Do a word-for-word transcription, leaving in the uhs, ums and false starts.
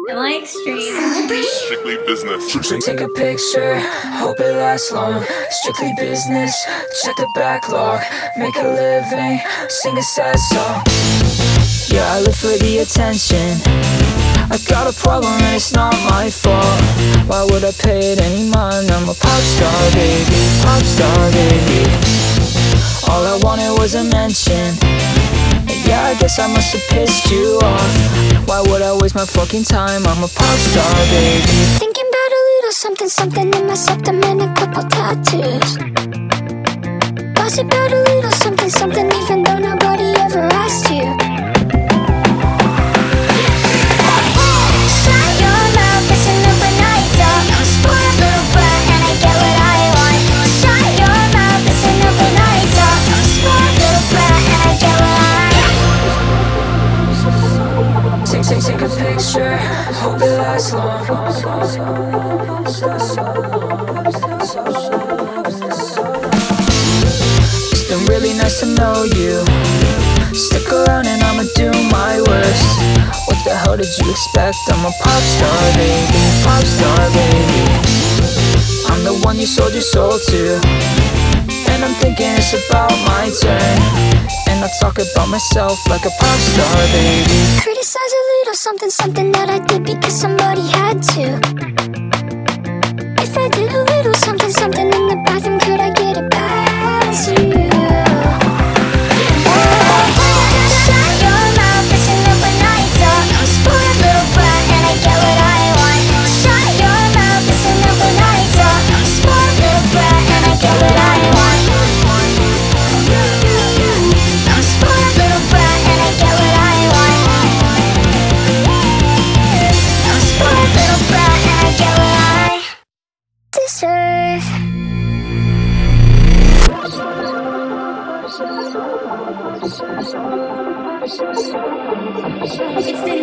Am I extreme? Strictly business. So take a picture, hope it lasts long. Strictly business, check the backlog. Make a living, sing a sad song. Yeah, I live for the attention. I got a problem and it's not my fault. Why would I pay it any mind? I'm a pop star, baby, pop star, baby. All I wanted was a mention. Yeah, I guess I must have pissed you off. Why would I waste my fucking time? I'm a pop star, baby. Thinking about a little something, something in my septum and a couple tattoos. Gossip about a little something, something even though nobody ever asked you. Shut your mouth, it's an overnight talk. I'm a spoiled little brat and I get what I want. Shut your mouth, it's an overnight talk. I'm a spoiled little brat and I get what I want. Take, take, take a picture, hope it lasts long. It's been really nice to know you. Stick around and I'ma do my worst. What the hell did you expect? I'm a pop star, baby, pop star, baby. I'm the one you sold your soul to. And I'm thinking it's about my turn. And I talk about myself like a pop star, baby. Criticize a little something, something that I did because somebody had to. If I did a little something, something in the bathroom, could I get it past you? Shut your mouth, it's an overnight talk. I'm a spoiled little brat and I get what I want. Shut your mouth, it's an overnight talk. I'm a spoiled little brat and I get what I want. I'm a spoiled little brat and I get what I want. I'm a spoiled little brat and I get what I deserve. It's the